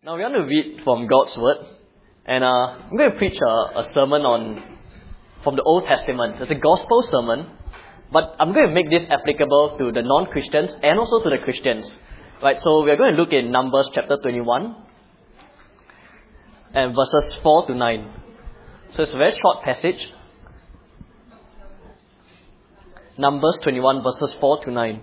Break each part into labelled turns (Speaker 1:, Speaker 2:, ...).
Speaker 1: Now we want to read from God's Word, and I'm going to preach a sermon from the Old Testament. It's a gospel sermon, but I'm going to make this applicable to the non-Christians and also to the Christians. Right, so we're going to look in Numbers chapter 21 and verses 4 to 9. So it's a very short passage. Numbers 21 verses 4 to 9.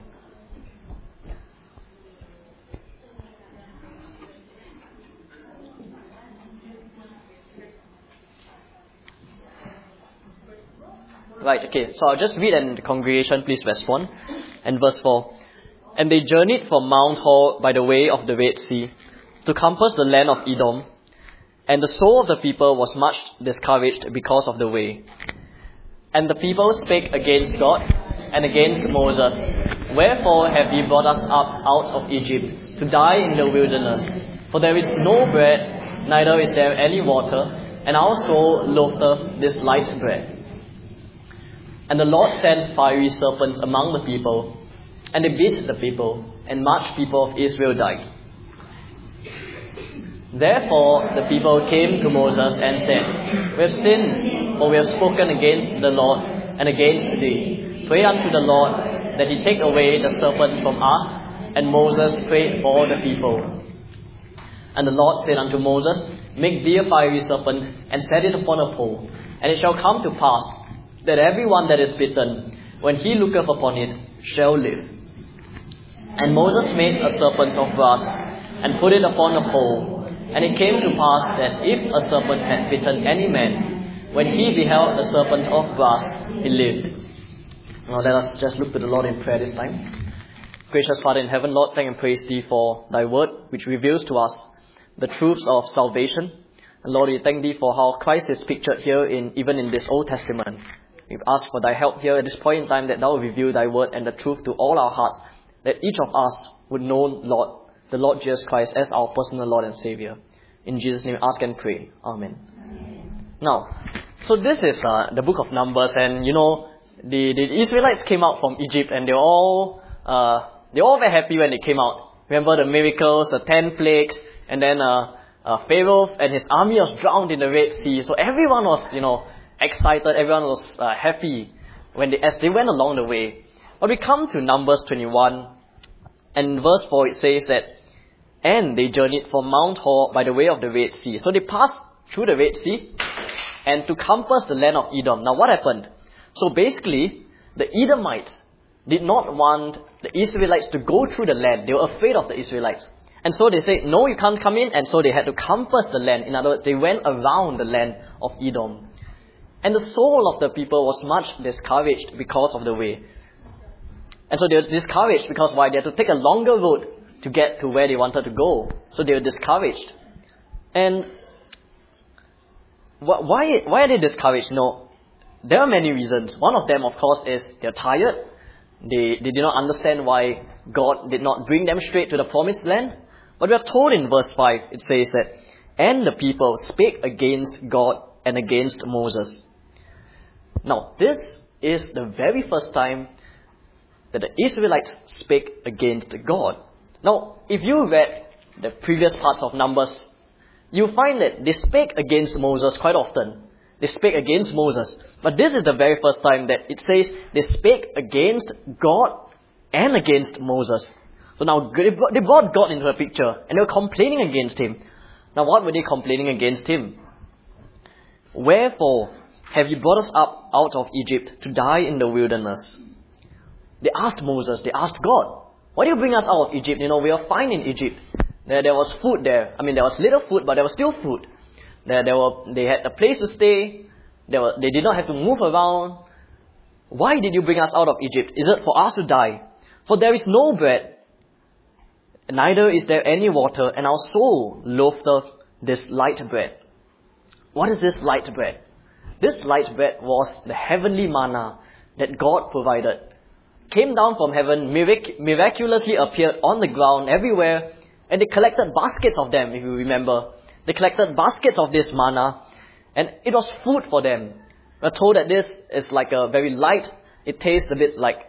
Speaker 1: Right, okay, so I'll just read and the congregation please respond. And verse 4. And they journeyed from Mount Hor by the way of the Red Sea to compass the land of Edom. And the soul of the people was much discouraged because of the way. And the people spake against God and against Moses. Wherefore have ye brought us up out of Egypt to die in the wilderness? For there is no bread, neither is there any water, and our soul loatheth this light bread. And the Lord sent fiery serpents among the people, and they bit the people, and much people of Israel died. Therefore the people came to Moses and said, We have sinned, for we have spoken against the Lord and against thee. Pray unto the Lord that he take away the serpent from us. And Moses prayed for all the people. And the Lord said unto Moses, Make thee a fiery serpent, and set it upon a pole. And it shall come to pass, that every one that is bitten, when he looketh upon it, shall live. And Moses made a serpent of brass, and put it upon a pole. And it came to pass that if a serpent had bitten any man, when he beheld the serpent of brass, he lived. Now let us just look to the Lord in prayer this time. Gracious Father in heaven, Lord, thank and praise Thee for Thy word, which reveals to us the truths of salvation. And Lord, we thank Thee for how Christ is pictured here even in this Old Testament. We ask for Thy help here at this point in time, that Thou will reveal Thy word and the truth to all our hearts, that each of us would know, Lord, the Lord Jesus Christ as our personal Lord and Savior. In Jesus' name, ask and pray. Amen. Now, so this is the book of Numbers, and the Israelites came out from Egypt, and they were all very happy when they came out. Remember the miracles, the 10 plagues, and then Pharaoh and his army was drowned in the Red Sea. So everyone was, excited, everyone was happy as they went along the way. But we come to Numbers 21, and in verse 4 it says that, And they journeyed from Mount Hor by the way of the Red Sea. So they passed through the Red Sea and to compass the land of Edom. Now what happened? So basically, the Edomites did not want the Israelites to go through the land. They were afraid of the Israelites. And so they said, no, you can't come in. And so they had to compass the land. In other words, they went around the land of Edom. And the soul of the people was much discouraged because of the way. And so they were discouraged because why? They had to take a longer road to get to where they wanted to go. So they were discouraged. And why are they discouraged? There are many reasons. One of them, of course, is they're tired. They did not understand why God did not bring them straight to the promised land. But we are told in verse 5, it says that, And the people spake against God and against Moses. Now, this is the very first time that the Israelites spake against God. Now, if you read the previous parts of Numbers, you find that they spake against Moses quite often. They spake against Moses. But this is the very first time that it says they spake against God and against Moses. So now they brought God into the picture and they were complaining against Him. Now what were they complaining against Him? Wherefore have you brought us up out of Egypt to die in the wilderness? They asked Moses, they asked God, why do you bring us out of Egypt? We are fine in Egypt. There was food there. There was little food, but there was still food. They had a place to stay. They did not have to move around. Why did you bring us out of Egypt? Is it for us to die? For there is no bread, neither is there any water, and our soul loatheth this light bread. What is this light bread? This light bread was the heavenly manna that God provided. Came down from heaven, miraculously appeared on the ground everywhere, and they collected baskets of them, if you remember. They collected baskets of this manna, and it was food for them. We're told that this is like a very light, it tastes a bit like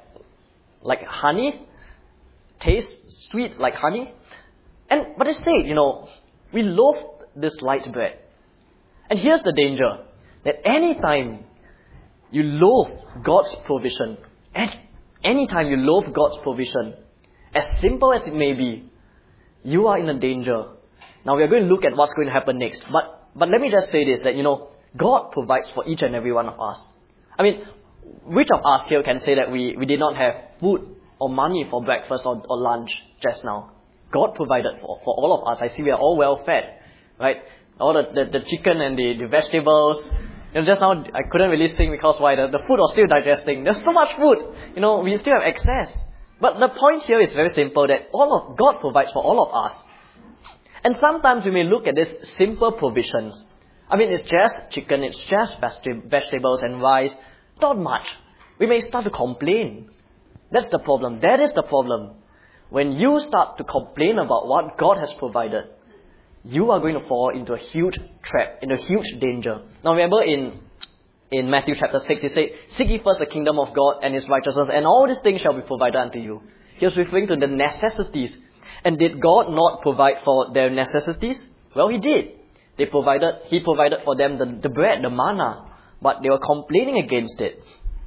Speaker 1: honey, tastes sweet like honey. But they say, We loathe this light bread. And here's the danger, that anytime you loathe God's provision, anytime you loathe God's provision, as simple as it may be, you are in a danger. Now we are going to look at what's going to happen next. But let me just say this, that God provides for each and every one of us. I mean, which of us here can say that we did not have food or money for breakfast or lunch just now? God provided for all of us. I see we are all well fed, right? All the chicken and the vegetables. Just now I couldn't really sing because why? The food was still digesting. There's so much food. We still have excess. But the point here is very simple, that God provides for all of us. And sometimes we may look at these simple provisions. I mean, it's just chicken, it's just vegetables and rice. Not much. We may start to complain. That's the problem. That is the problem. When you start to complain about what God has provided, you are going to fall into a huge trap, into a huge danger. Now remember in Matthew chapter 6, he said, "Seek ye first the kingdom of God and His righteousness, and all these things shall be provided unto you." He was referring to the necessities. And did God not provide for their necessities? Well, He did. He provided for them the bread, the manna. But they were complaining against it.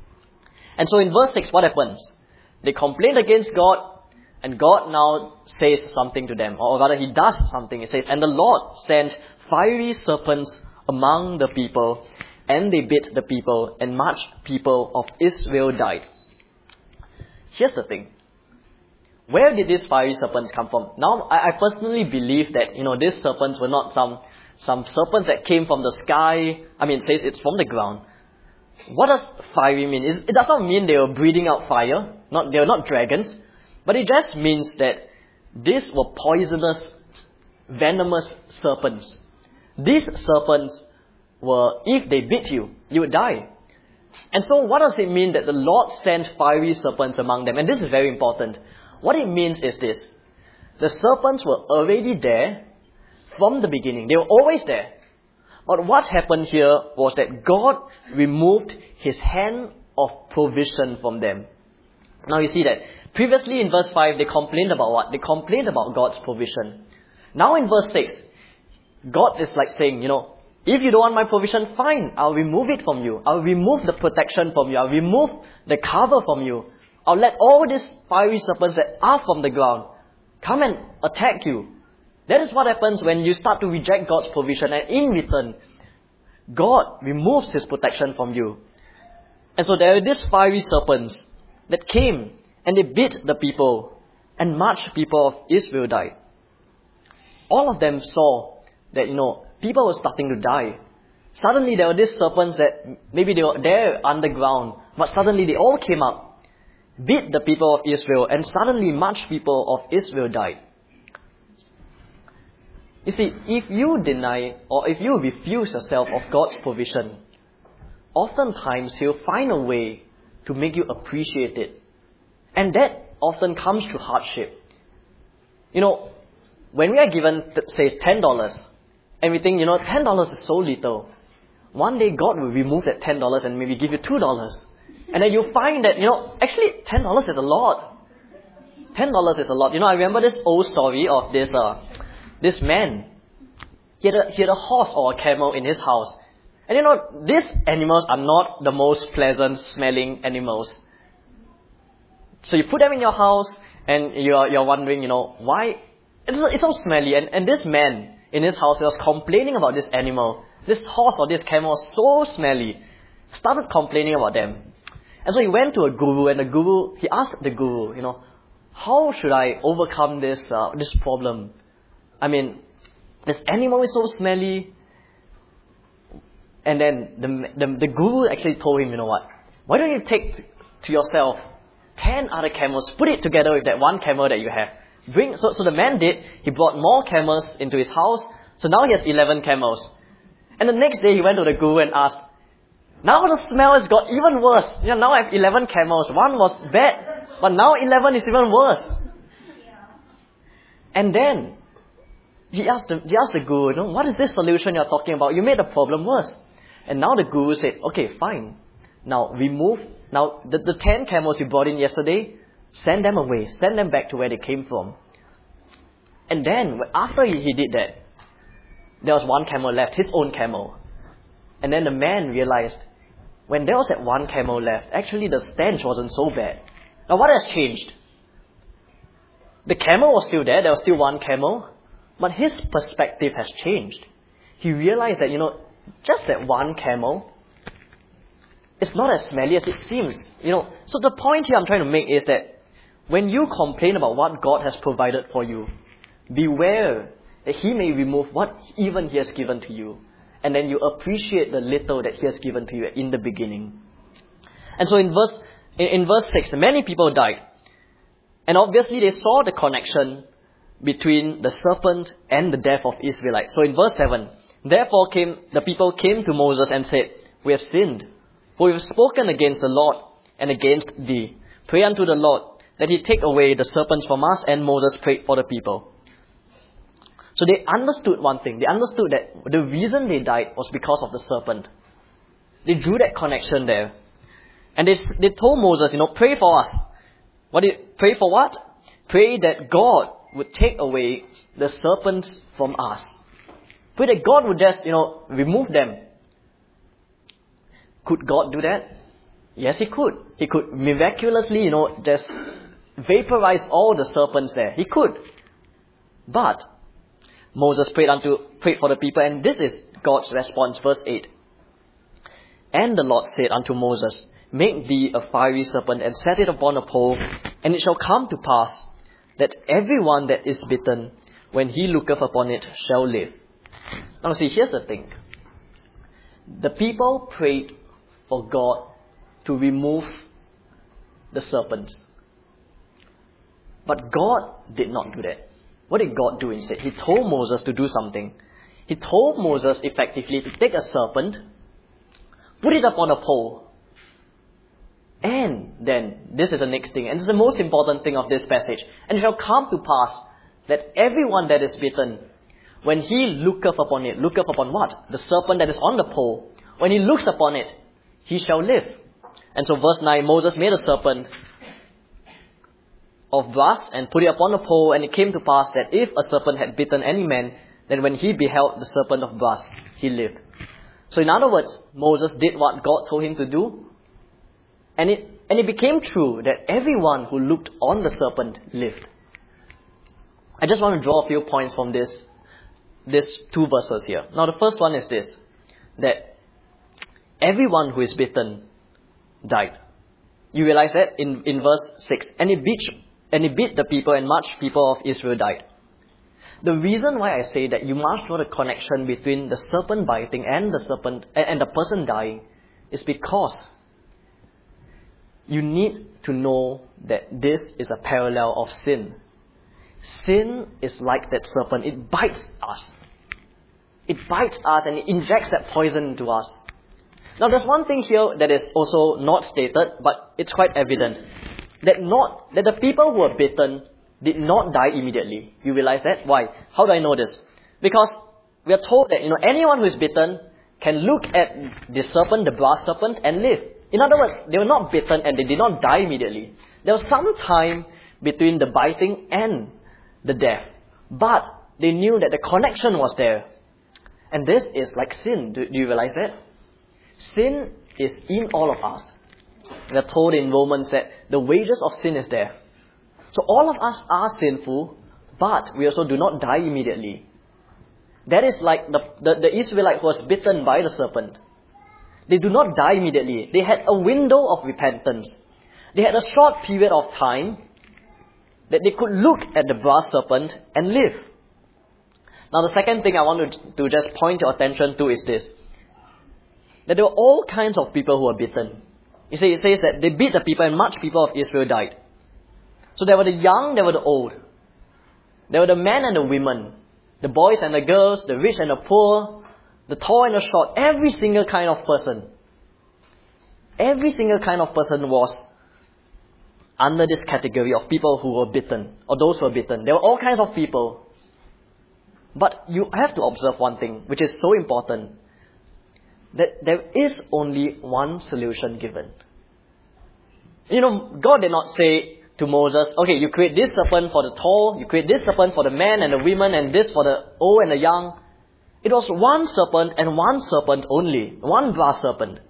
Speaker 1: And so in verse 6, what happens? They complained against God, and God now says something to them. Or rather, He does something. He says, "And the Lord sent fiery serpents among the people, and they bit the people, and much people of Israel died." Here's the thing. Where did these fiery serpents come from? Now, I personally believe that, these serpents were not some serpents that came from the sky. I mean, it says it's from the ground. What does fiery mean? It does not mean they were breathing out fire. They were not dragons. But it just means that these were poisonous, venomous serpents. These serpents were, if they bit you, you would die. And so what does it mean that the Lord sent fiery serpents among them? And this is very important. What it means is this. The serpents were already there from the beginning. They were always there. But what happened here was that God removed His hand of provision from them. Now you see that previously in verse 5, they complained about what? They complained about God's provision. Now in verse 6, God is like saying, if you don't want my provision, fine, I'll remove it from you. I'll remove the protection from you. I'll remove the cover from you. I'll let all these fiery serpents that are from the ground come and attack you. That is what happens when you start to reject God's provision, and in return, God removes His protection from you. And so there are these fiery serpents that came and they bit the people, and much people of Israel died. All of them saw that, people were starting to die. Suddenly there were these serpents that maybe they were there underground, but suddenly they all came up, bit the people of Israel, and suddenly much people of Israel died. You see, if you deny or if you refuse yourself of God's provision, oftentimes He'll find a way to make you appreciate it. And that often comes through hardship. When we are given, say, $10, and we think, $10 is so little, one day God will remove that $10 and maybe give you $2. And then you find that, actually $10 is a lot. $10 is a lot. I remember this old story of this man. He had a horse or a camel in his house. And these animals are not the most pleasant smelling animals. So you put them in your house and you're wondering, why? It's so smelly. And this man in his house was complaining about this animal. This horse or this camel was so smelly. Started complaining about them. And so he went to a guru, and he asked the guru, how should I overcome this problem? I mean, this animal is so smelly. And then the guru actually told him, why don't you take to yourself 10 other camels, put it together with that one camel that you have. So the man did, he brought more camels into his house, so now he has 11 camels. And the next day he went to the guru and asked, now the smell has got even worse. Now I have 11 camels. One was bad, but now 11 is even worse. And then he asked the guru, what is this solution you're talking about? You made the problem worse. And now the guru said, okay, fine. Now the 10 camels you brought in yesterday, send them away. Send them back to where they came from. And then after he did that, there was one camel left, his own camel. And then the man realized, when there was that one camel left, actually the stench wasn't so bad. Now what has changed? The camel was still there was still one camel, but his perspective has changed. He realized that, just that one camel, it's not as smelly as it seems. So the point here I'm trying to make is that when you complain about what God has provided for you, beware that He may remove what even He has given to you. And then you appreciate the little that He has given to you in the beginning. And so in verse 6, many people died. And obviously they saw the connection between the serpent and the death of Israelites. So in verse 7, therefore the people came to Moses and said, we have sinned, for we have spoken against the Lord and against thee. Pray unto the Lord that He take away the serpents from us. And Moses prayed for the people. So they understood one thing. They understood that the reason they died was because of the serpent. They drew that connection there. And they told Moses, pray for us. Pray for what? Pray that God would take away the serpents from us. Pray that God would just, remove them. Could God do that? Yes, He could. He could miraculously, just vaporize all the serpents there. He could. But Moses prayed for the people, and this is God's response, verse 8. And the Lord said unto Moses, make thee a fiery serpent, and set it upon a pole, and it shall come to pass, that everyone that is bitten, when he looketh upon it, shall live. Now see, here's the thing. The people prayed for God to remove the serpents. But God did not do that. What did God do instead? He told Moses to do something. He told Moses effectively to take a serpent, put it upon a pole, and then, this is the next thing, and this is the most important thing of this passage, and it shall come to pass that everyone that is bitten, when he looketh upon it, looketh upon what? The serpent that is on the pole. When he looks upon it, he shall live. And so verse 9, Moses made a serpent of brass and put it upon a pole, and it came to pass that if a serpent had bitten any man, then when he beheld the serpent of brass, he lived. So in other words, Moses did what God told him to do, and it became true that everyone who looked on the serpent lived. I just want to draw a few points from these two verses here. Now the first one is this, that everyone who is bitten died. You realize that in verse 6, and it beat the people, and much people of Israel died. The reason why I say that you must draw the connection between the serpent biting and the serpent and the person dying is because you need to know that this is a parallel of sin. Sin is like that serpent. It bites us. It bites us and it injects that poison into us. Now there's one thing here that is also not stated, but it's quite evident. That the people who were bitten did not die immediately. You realize that? Why? How do I know this? Because we are told that anyone who is bitten can look at the serpent, the brass serpent, and live. In other words, they were not bitten and they did not die immediately. There was some time between the biting and the death. But they knew that the connection was there. And this is like sin. Do you realize that? Sin is in all of us. We are told in Romans that the wages of sin is death. So all of us are sinful, but we also do not die immediately. That is like the Israelite who was bitten by the serpent. They do not die immediately. They had a window of repentance. They had a short period of time that they could look at the brass serpent and live. Now the second thing I want to just point your attention to is this. That there were all kinds of people who were bitten. You see, it says that they beat the people and much people of Israel died. So there were the young, there were the old. There were the men and the women. The boys and the girls, the rich and the poor, the tall and the short, every single kind of person. Every single kind of person was under this category of people who were bitten, or those who were bitten. There were all kinds of people. But you have to observe one thing, which is so important, that there is only one solution given. God did not say to Moses, okay, you create this serpent for the tall, you create this serpent for the men and the women, and this for the old and the young. It was one serpent and one serpent only, one brass serpent.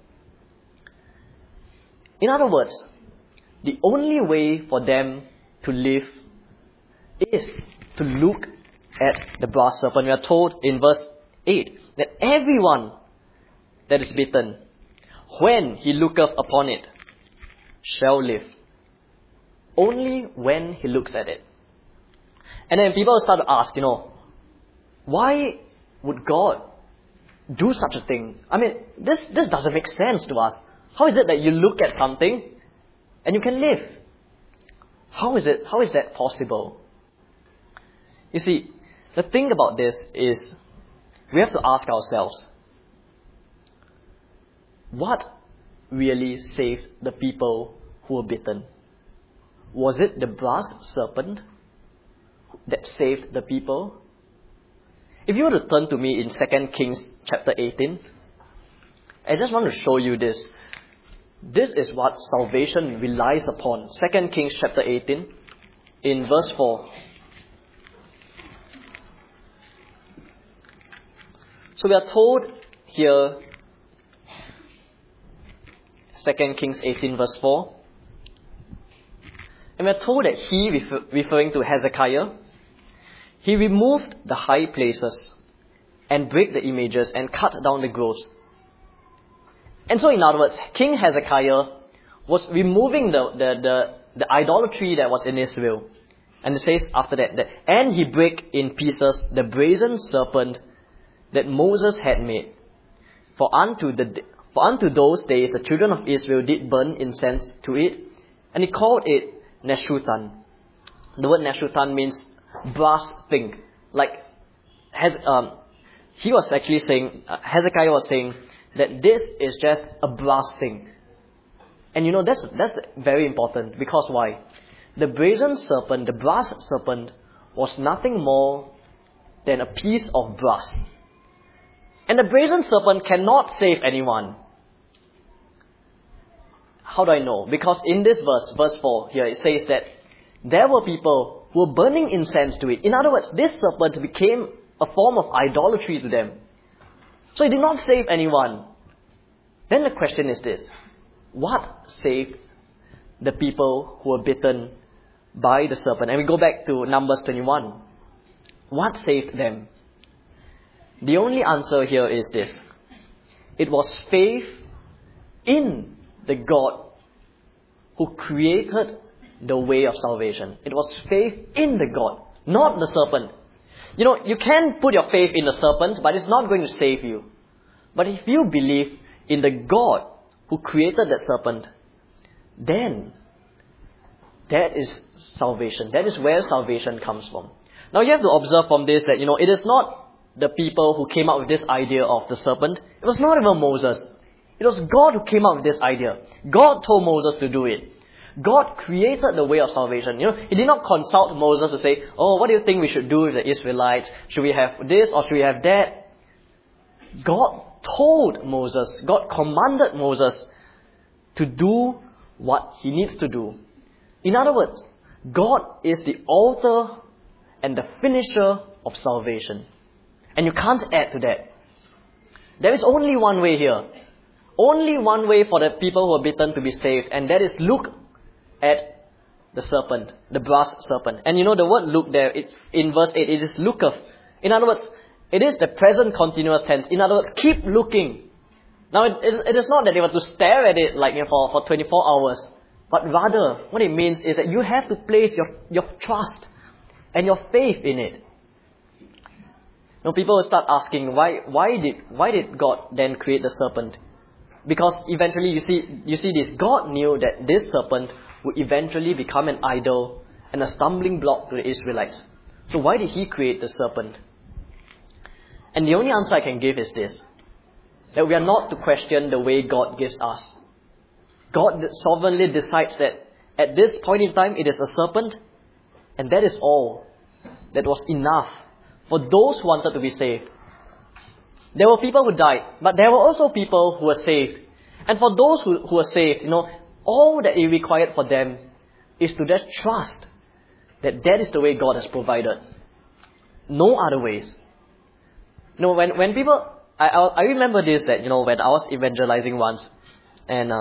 Speaker 1: In other words, the only way for them to live is to look at the brass serpent. We are told in verse 8 that everyone that is bitten, when he looketh upon it, shall live. Only when he looks at it. And then people start to ask, why would God do such a thing? I mean, this doesn't make sense to us. How is it that you look at something and you can live? How is that possible? You see, the thing about this is we have to ask ourselves, what really saved the people who were bitten? Was it the brass serpent that saved the people? If you were to turn to me in 2 Kings chapter 18, I just want to show you this. This is what salvation relies upon. 2 Kings chapter 18, in verse 4. So we are told here, 2 Kings 18 verse 4, and we are told that he, referring to Hezekiah, he removed the high places and break the images and cut down the groves. And so in other words, King Hezekiah was removing the idolatry that was in Israel. And it says after that, and he brake in pieces the brazen serpent that Moses had made. For unto those days the children of Israel did burn incense to it, and he called it Neshuthan. The word Neshuthan means brass thing. Like, he was actually saying, Hezekiah was saying that this is just a brass thing. And that's very important, because why? The brazen serpent, the brass serpent, was nothing more than a piece of brass. And the brazen serpent cannot save anyone. How do I know? Because in this verse 4 here, it says that there were people who were burning incense to it. In other words, this serpent became a form of idolatry to them. So it did not save anyone. Then the question is this: what saved the people who were bitten by the serpent? And we go back to Numbers 21. What saved them? The only answer here is this: it was faith in the God who created the way of salvation. It was faith in the God, not the serpent. You can put your faith in the serpent, but it's not going to save you. But if you believe in the God who created that serpent, then that is salvation. That is where salvation comes from. Now you have to observe from this that, it is not the people who came up with this idea of the serpent. It was not even Moses. It was God who came up with this idea. God told Moses to do it. God created the way of salvation. He did not consult Moses to say, what do you think we should do with the Israelites? Should we have this or should we have that? God told Moses, God commanded Moses to do what he needs to do. In other words, God is the author and the finisher of salvation. And you can't add to that. There is only one way here. Only one way for the people who are bitten to be saved, and that is look at the serpent, the brass serpent. And the word look there, in verse 8, it is looketh. In other words, it is the present continuous tense. In other words, keep looking. Now, it is not that they were to stare at it like for 24 hours. But rather, what it means is that you have to place your trust and your faith in it. People will start asking, why did God then create the serpent? Because eventually, you see this, God knew that this serpent would eventually become an idol and a stumbling block to the Israelites. So why did he create the serpent? And the only answer I can give is this: that we are not to question the way God gives us. God sovereignly decides that at this point in time it is a serpent, and that is all. That was enough for those who wanted to be saved. There were people who died, but there were also people who were saved. And for those who were saved, all that it required for them is to just trust that is the way God has provided. No other ways. When people, I remember this, that, when I was evangelizing once, and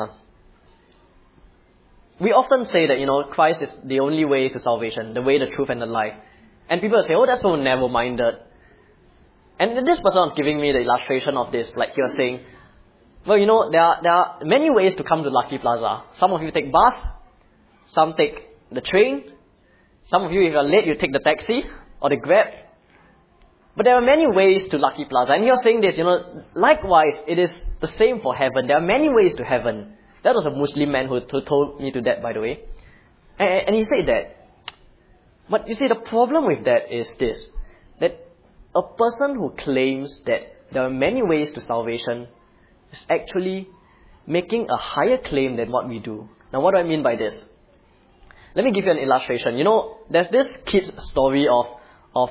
Speaker 1: we often say that, Christ is the only way to salvation, the way, the truth, and the life. And people say, oh, that's so narrow-minded. And this person was giving me the illustration of this, like he was saying, well, there are many ways to come to Lucky Plaza. Some of you take bus, some take the train, some of you, if you're late, you take the taxi or the Grab. But there are many ways to Lucky Plaza. And he was saying this, likewise, it is the same for heaven. There are many ways to heaven. That was a Muslim man who told me to that, by the way. And he said that. But you see, the problem with that is this, that a person who claims that there are many ways to salvation is actually making a higher claim than what we do. Now, what do I mean by this? Let me give you an illustration. There's this kid's story of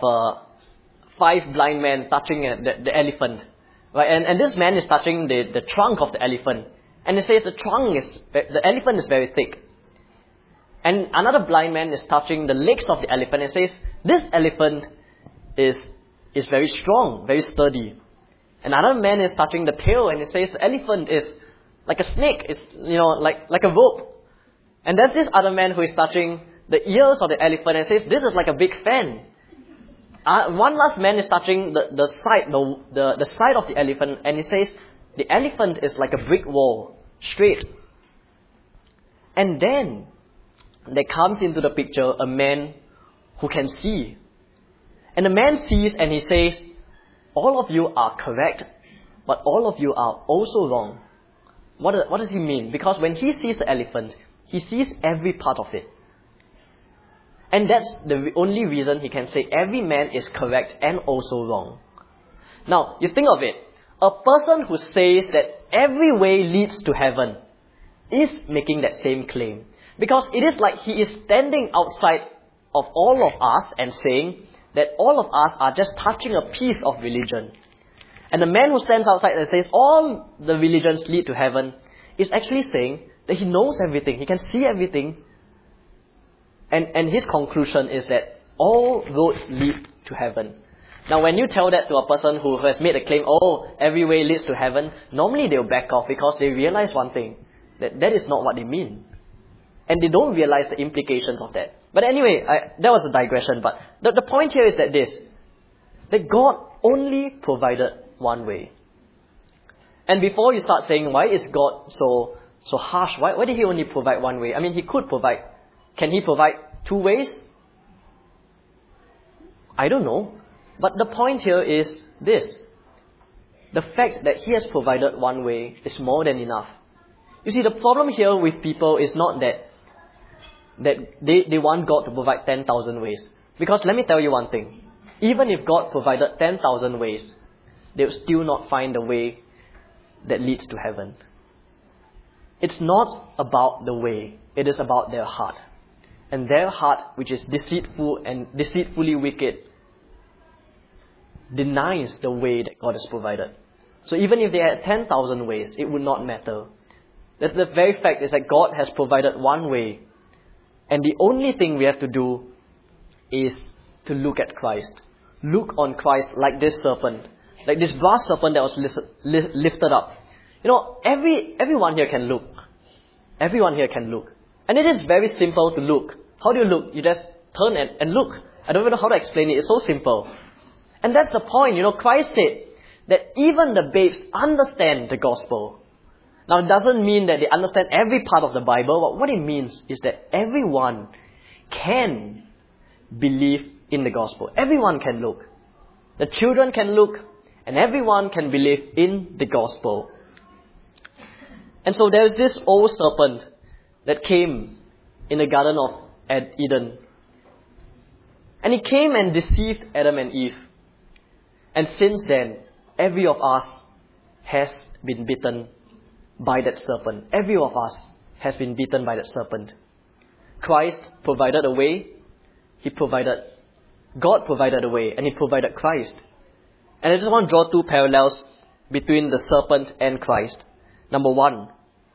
Speaker 1: 5 blind men touching the elephant, right? And this man is touching the trunk of the elephant, and it says the elephant is very thick. And another blind man is touching the legs of the elephant, and says this elephant is very strong, very sturdy. Another man is touching the tail, and it says the elephant is like a snake, it's like a rope. And there's this other man who is touching the ears of the elephant and says, this is like a big fan. One last man is touching the side of the elephant, and he says, the elephant is like a brick wall, straight. And then, there comes into the picture a man who can see. And the man sees and he says, all of you are correct, but all of you are also wrong. What does he mean? Because when he sees the elephant, he sees every part of it. And that's the only reason he can say every man is correct and also wrong. Now, you think of it. A person who says that every way leads to heaven is making that same claim. Because it is like he is standing outside of all of us and saying that all of us are just touching a piece of religion. And the man who stands outside and says all the religions lead to heaven is actually saying that he knows everything, he can see everything, and his conclusion is that all roads lead to heaven. Now, when you tell that to a person who has made a claim, oh, every way leads to heaven, normally they'll back off because they realize one thing, that is not what they mean. And they don't realize the implications of that. But anyway, that was a digression, but the point here is that God only provided one way. And before you start saying, why is God so harsh? Why did He only provide one way? I mean, He could provide. Can He provide 2 ways? I don't know. But the point here is this. The fact that He has provided one way is more than enough. You see, the problem here with people is not that they want God to provide 10,000 ways. Because let me tell you one thing. Even if God provided 10,000 ways, they will still not find the way that leads to heaven. It's not about the way. It is about their heart. And their heart, which is deceitful and deceitfully wicked, denies the way that God has provided. So even if they had 10,000 ways, it would not matter. That the very fact is that God has provided one way. And the only thing we have to do is to look at Christ. Look on Christ like this serpent. Like this brass serpent that was lifted up. Everyone here can look. Everyone here can look. And it is very simple to look. How do you look? You just turn and look. I don't even know how to explain it. It's so simple. And that's the point. Christ said that even the babes understand the gospel. Now, it doesn't mean that they understand every part of the Bible, but what it means is that everyone can believe in the gospel. Everyone can look. The children can look, and everyone can believe in the gospel. And so there's this old serpent that came in the Garden of Eden. And he came and deceived Adam and Eve. And since then, every of us has been bitten by that serpent. Every of us has been bitten by that serpent. Christ provided a way. God provided a way, and He provided Christ. And I just want to draw 2 parallels between the serpent and Christ. Number 1,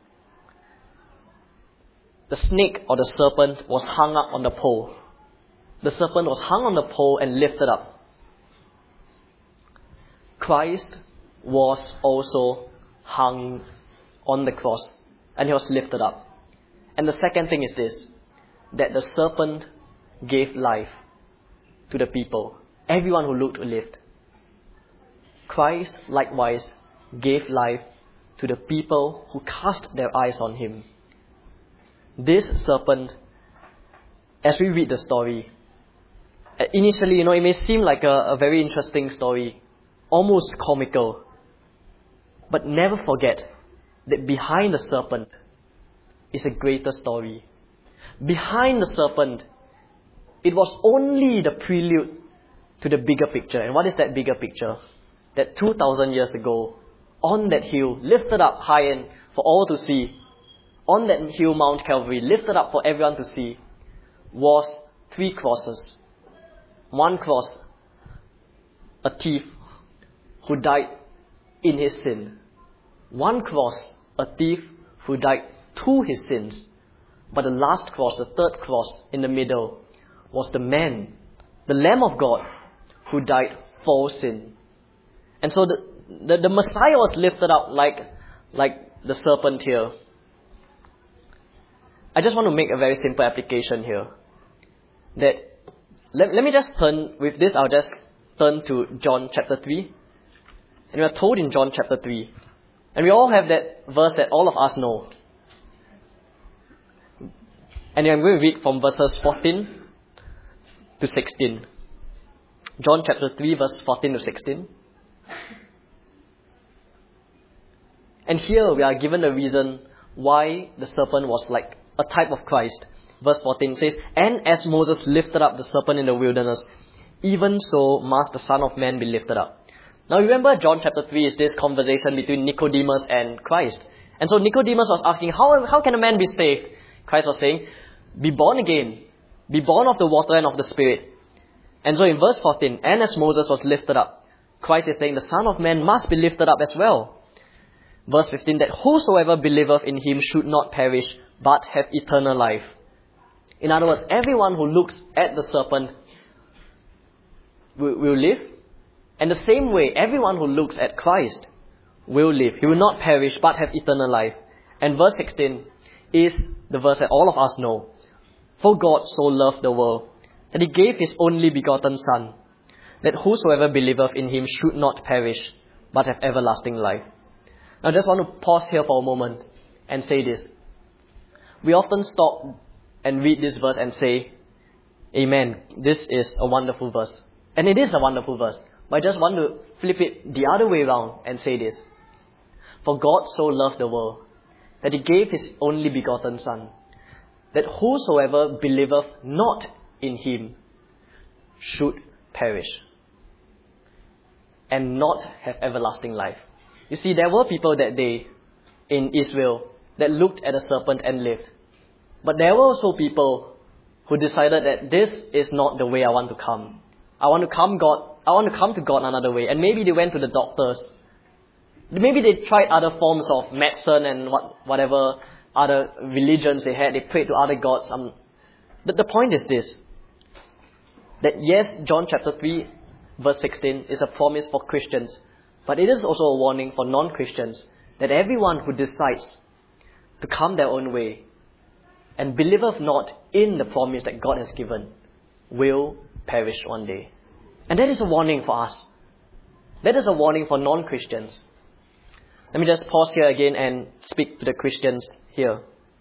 Speaker 1: the snake or the serpent was hung up on the pole. The serpent was hung on the pole and lifted up. Christ was also hung on the cross and he was lifted up. And the second thing is this, that the serpent gave life to the people, everyone who looked lived. Christ likewise gave life to the people who cast their eyes on him. This serpent, as we read the story, initially, it may seem like a very interesting story, almost comical. But never forget that behind the serpent is a greater story. Behind the serpent, it was only the prelude to the bigger picture. And what is that bigger picture? That 2,000 years ago, on that hill, lifted up high and for all to see, on that hill, Mount Calvary, lifted up for everyone to see, was 3 crosses. 1 cross, a thief who died in his sin. 1 cross, a thief who died to his sins. But the last cross, the 3rd cross in the middle, was the man, the Lamb of God, who died for sin. And so the Messiah was lifted up like the serpent here. I just want to make a very simple application here. That let me just turn, with this I'll just turn to John chapter 3. And we are told in John chapter 3, and we all have that verse that all of us know. And I'm going to read from verses 14 to 16. John chapter 3 verse 14 to 16. And here we are given the reason why the serpent was like a type of Christ. Verse 14 says, "And as Moses lifted up the serpent in the wilderness, even so must the Son of Man be lifted up." Now remember, John chapter 3 is this conversation between Nicodemus and Christ. And so Nicodemus was asking, how can a man be saved? Christ was saying, be born again. Be born of the water and of the Spirit. And so in verse 14, "And as Moses was lifted up," Christ is saying the Son of Man must be lifted up as well. Verse 15, "That whosoever believeth in him should not perish, but have eternal life." In other words, everyone who looks at the serpent will live. And the same way, everyone who looks at Christ will live. He will not perish, but have eternal life. And verse 16 is the verse that all of us know. "For God so loved the world, that he gave his only begotten Son, that whosoever believeth in him should not perish, but have everlasting life." Now I just want to pause here for a moment and say this. We often stop and read this verse and say, "Amen, this is a wonderful verse." And it is a wonderful verse. But I just want to flip it the other way around and say this. "For God so loved the world, that he gave his only begotten Son, that whosoever believeth not in him should perish, and not have everlasting life." You see, there were people that day in Israel that looked at a serpent and lived. But there were also people who decided that this is not the way I want to come. I want to come to God another way. And maybe they went to the doctors. Maybe they tried other forms of medicine and whatever other religions they had. They prayed to other gods. But the point is this, that yes, John chapter 3 verse 16 is a promise for Christians, but it is also a warning for non-Christians, that everyone who decides to come their own way and believeth not in the promise that God has given will perish one day. And that is a warning for us. That is a warning for non-Christians. Let me just pause here again and speak to the Christians here.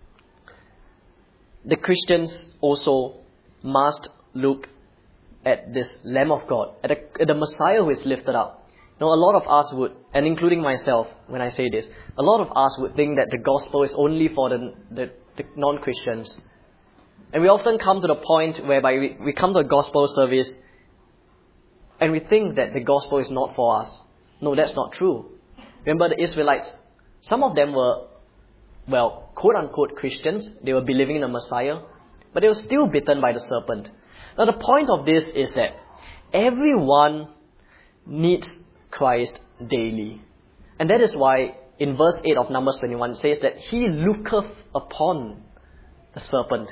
Speaker 1: The Christians also must look at this Lamb of God, at the Messiah who is lifted up. Now, a lot of us would, and including myself when I say this, a lot of us would think that the gospel is only for the non-Christians. And we often come to the point whereby we come to a gospel service and we think that the gospel is not for us. No, that's not true. Remember the Israelites, some of them were, quote-unquote Christians. They were believing in the Messiah, but they were still bitten by the serpent. Now the point of this is that everyone needs Christ daily. And that is why in verse 8 of Numbers 21 it says that he looketh upon the serpent.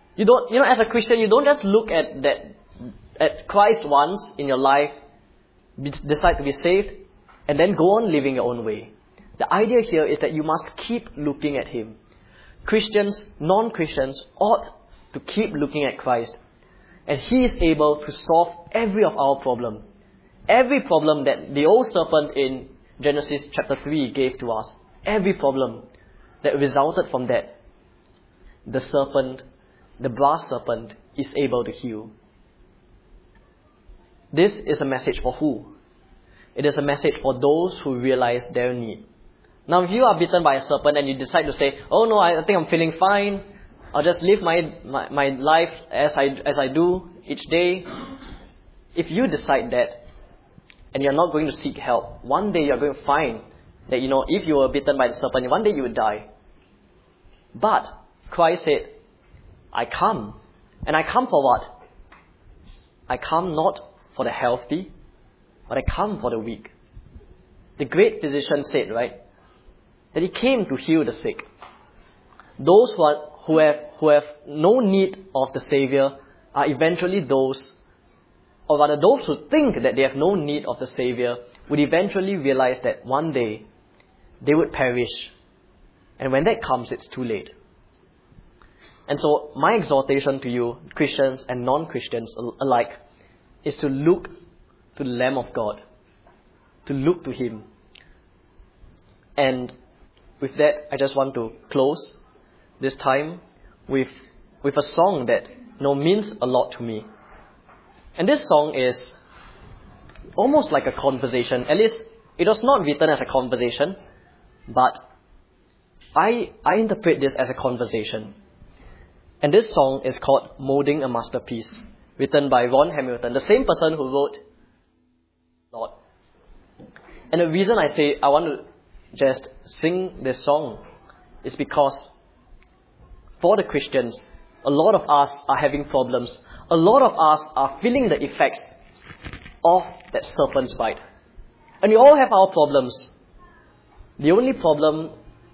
Speaker 1: As a Christian, you don't just look at Christ once in your life, decide to be saved, and then go on living your own way. The idea here is that you must keep looking at Him. Christians, non-Christians ought to keep looking at Christ. And He is able to solve every of our problem. Every problem that the old serpent in Genesis chapter 3 gave to us. Every problem that resulted from that. The serpent, the brass serpent, is able to heal. This is a message for who? It is a message for those who realize their need. Now, if you are bitten by a serpent and you decide to say, oh no, I think I'm feeling fine, I'll just live my life as I do each day. If you decide that, and you're not going to seek help, one day you're going to find that, if you were bitten by the serpent, one day you would die. But Christ said, I come. And I come for what? I come not for the healthy, but I come for the weak. The great physician said, right, that He came to heal the sick. Those who have no need of the Savior are eventually those, or rather those who think that they have no need of the Savior would eventually realize that one day they would perish. And when that comes, it's too late. And so my exhortation to you, Christians and non-Christians alike, is to look to the Lamb of God, to look to Him. And with that, I just want to close this time with a song that means a lot to me. And this song is almost like a conversation. At least it was not written as a conversation, but I interpret this as a conversation. And this song is called Molding a Masterpiece, written by Ron Hamilton, the same person who wrote Lord. And the reason I say I want to just sing this song is because for the Christians, a lot of us are having problems. A lot of us are feeling the effects of that serpent's bite. And we all have our problems. The only problem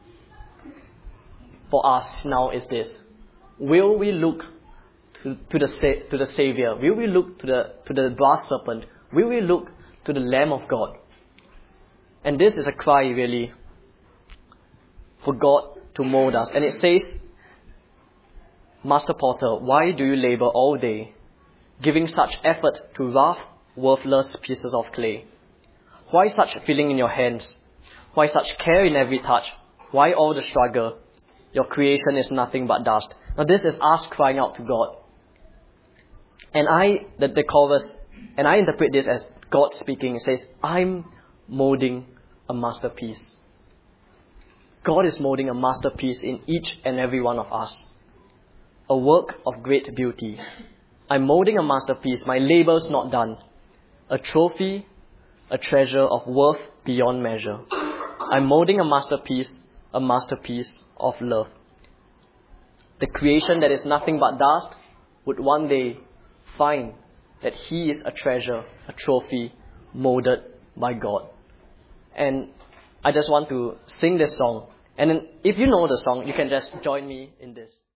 Speaker 1: for us now is this. Will we look to the Savior? Will we look to the brass serpent? Will we look to the Lamb of God? And this is a cry really for God to mold us. And it says, Master Potter, why do you labor all day, giving such effort to rough, worthless pieces of clay? Why such feeling in your hands? Why such care in every touch? Why all the struggle? Your creation is nothing but dust. Now this is us crying out to God. And the chorus, and I interpret this as God speaking. It says, I'm molding a masterpiece. God is molding a masterpiece in each and every one of us. A work of great beauty. I'm molding a masterpiece. My labor's not done. A trophy, a treasure of worth beyond measure. I'm molding a masterpiece of love. The creation that is nothing but dust would one day find that He is a treasure, a trophy, molded by God. And I just want to sing this song. And then if you know the song, you can just join me in this.